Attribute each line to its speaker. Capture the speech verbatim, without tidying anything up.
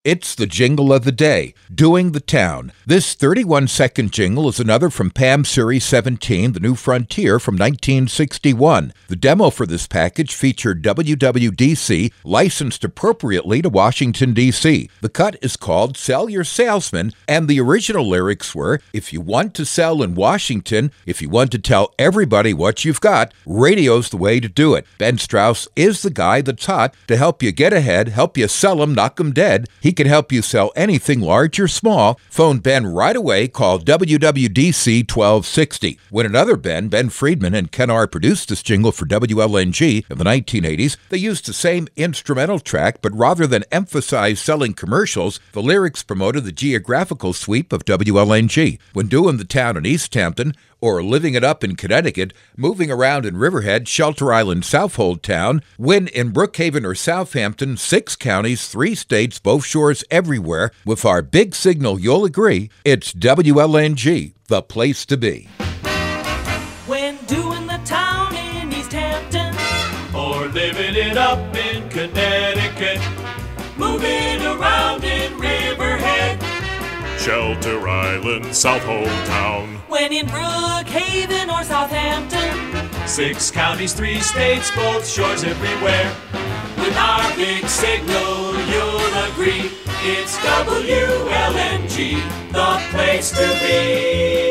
Speaker 1: It's the jingle of the day, Doing the Town. This thirty-one second jingle is another from P A M Series seventeen, The New Frontier from nineteen sixty-one. The demo for this package featured W W D C, licensed appropriately to Washington, D C. The cut is called Sell Your Salesman, and the original lyrics were, if you want to sell in Washington, if you want to tell everybody what you've got, radio's the way to do it. Ben Strauss is the guy that's hot to help you get ahead, help you sell 'em, knock 'em dead. He can help you sell anything large or small. Phone Ben right away. Call W W D C twelve sixty. When another Ben, Ben Friedman, and Ken R. produced this jingle for W L N G in the nineteen eighties, they used the same instrumental track, but rather than emphasize selling commercials, the lyrics promoted the geographical sweep of W L N G. When doing the town in East Hampton, or living it up in Connecticut, moving around in Riverhead, Shelter Island, Southold Town, when in Brookhaven or Southampton, six counties, three states, both shores, everywhere, with our big signal, you'll agree, it's W L N G, the place to be.
Speaker 2: When doing the town in East Hampton,
Speaker 3: or living it up in Connecticut,
Speaker 2: moving around in Riverhead,
Speaker 3: Shelter Island, Southold Town,
Speaker 2: when in Brookhaven or Southampton,
Speaker 3: six counties, three states, both shores, everywhere.
Speaker 2: with our big signal, you'll agree, it's W L N G, the place to be.